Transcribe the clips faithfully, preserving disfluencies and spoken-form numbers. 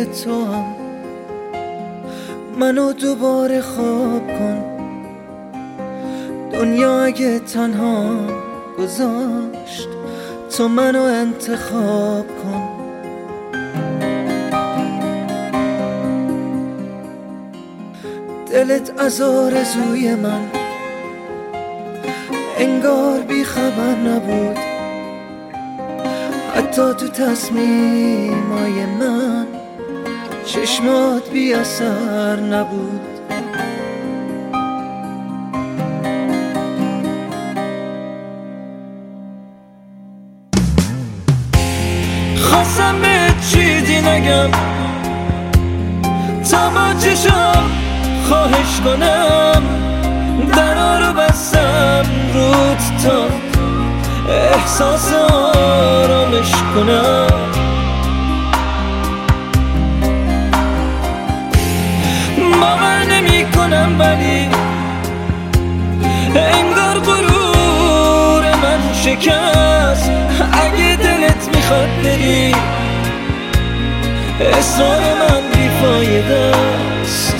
فکر تو هم منو دوباره خواب کن. دنیا اگه تنها گذاشت تو منو انتخاب کن. دلت از آرزوی من انگار بی خبر نبود، حتی تو تصمیمای من چشمات بی اثر نبود. خواستم به چیزی نگم تا با چشم خواهش کنم، درا رو بستم رود تا احساس آرامش کنم. باور نمی کنم ولی انگار غرور من شکست. اگه دلت میخواد بری اصرار من بیفایده است.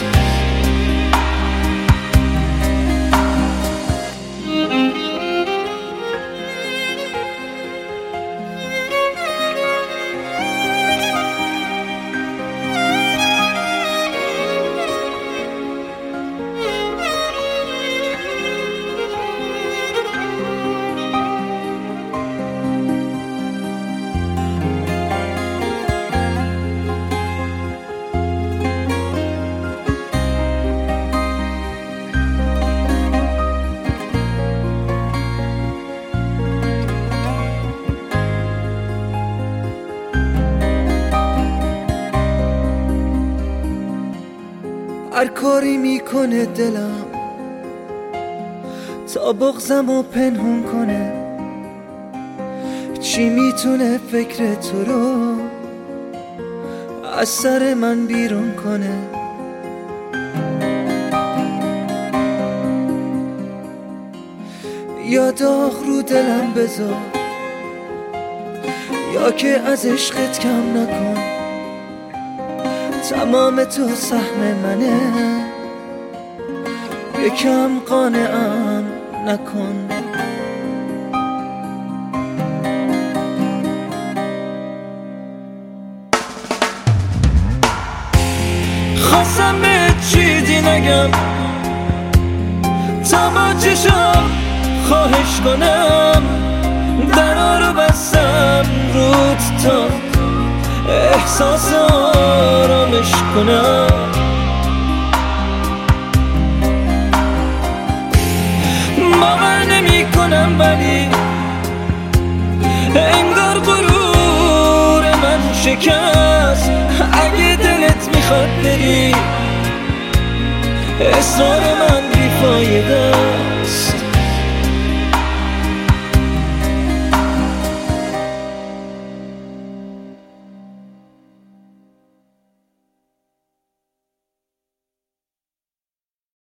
هر کاری میکنه دلم تا بغضمو پنهون کنه، چی میتونه فکر تو رو از سر من بیرون کنه. یا داغ رو دلم بذار یا که از عشقت کم نکن. تمام تو سهم منه یکم قانعم نکن. خواستم به چیزی نگم تا با چشم خواهش کنم، درا رو بستم رود تا احساس آرامش کنم. باور نمی کنم ولی انگار غرور من شکست. اگه دلت میخواد بری اصرار من